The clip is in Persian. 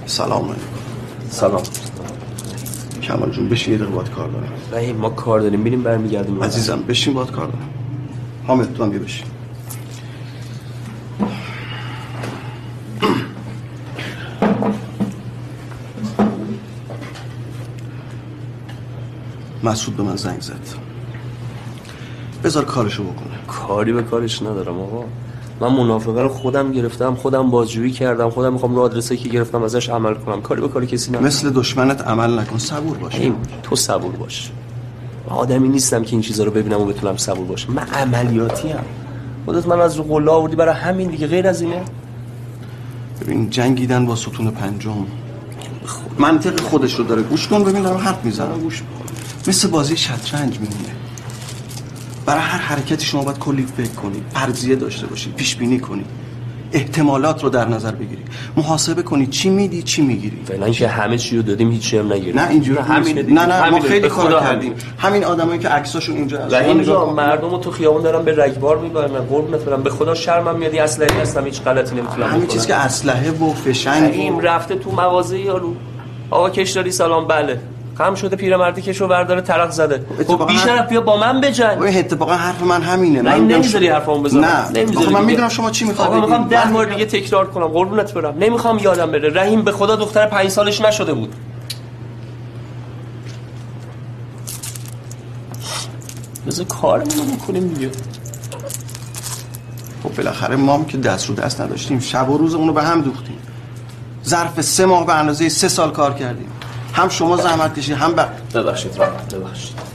سلام علیکم. سلام. کمال جون بشین، یه دقیقه باید کار دارم. رحیم ما کار داریم، بریم برمیگردیم. عزیزم بشین، باید کار دارم. حامد تو هم بیا بشین. مسعود به من زنگ زد. بذار کارشو بکنه. کاری به کارش ندارم آقا. من منافقه رو خودم گرفتم، خودم بازجویی کردم، خودم میخوام رو آدرسی که گرفتم ازش عمل کنم. کاری به کار کسی ندارم. مثل دشمنت عمل نکن، صبور باش. تو صبور باش. من آدمی نیستم که این چیزا رو ببینم و بتونم صبور باشم. من عملیاتی ام. خودت من از رو قله آوردی برای همین دیگه، غیر از اینه. ببین جنگیدن با ستون پنجم منطق خودش رو داره. گوش کن ببین دارم حرف میزنم. گوش کن. مثل بازی شطرنج میمونه. برای هر حرکتی شما باید کلی فکر کنی، فرضیه داشته باشی، پیش بینی کنی، احتمالات رو در نظر بگیری، محاسبه کنی چی میدی چی میگیری. فعلا که همه چی رو دادیم هیچی هم نگیریم. نه اینجوری نه ما خیلی کار کردیم. همین آدمایی که عکساشون اینجا هست. رحیم جان مردمو تو خیابون دارن به رگبار میبرن. قربونت برم، به خدا شرمم میاد. اسلحه هستم، هیچ غلطی نمیتونم بکنم. همین چیز که اسلحه و فشنگ رحیم رفته تو مغازه یارو. آقا کشداری سلام. بله خم شده پیرمردی کشو برداره ترق زده. خب بیشرف بیا با من بجنگ. اوه اتفاقا حرف من همینه. من نمیذاری حرفمو بزنم. نه من میدونم شما چی میخواید. آقا میخوام 10 بار دیگه تکرار کنم. قربونت برم نمیخوام یادم بره. رحیم به خدا دختر 5 سالش نشده بود. بذار کارمون بکنیم دیگه. خب بالاخره ما هم که دست رو دست نداشتیم، شب و روزمون رو به هم دوختیم. ظرف 3 ماه به اندازه 3 سال کار کردیم. هم شما زحمت کشید هم ببخشید.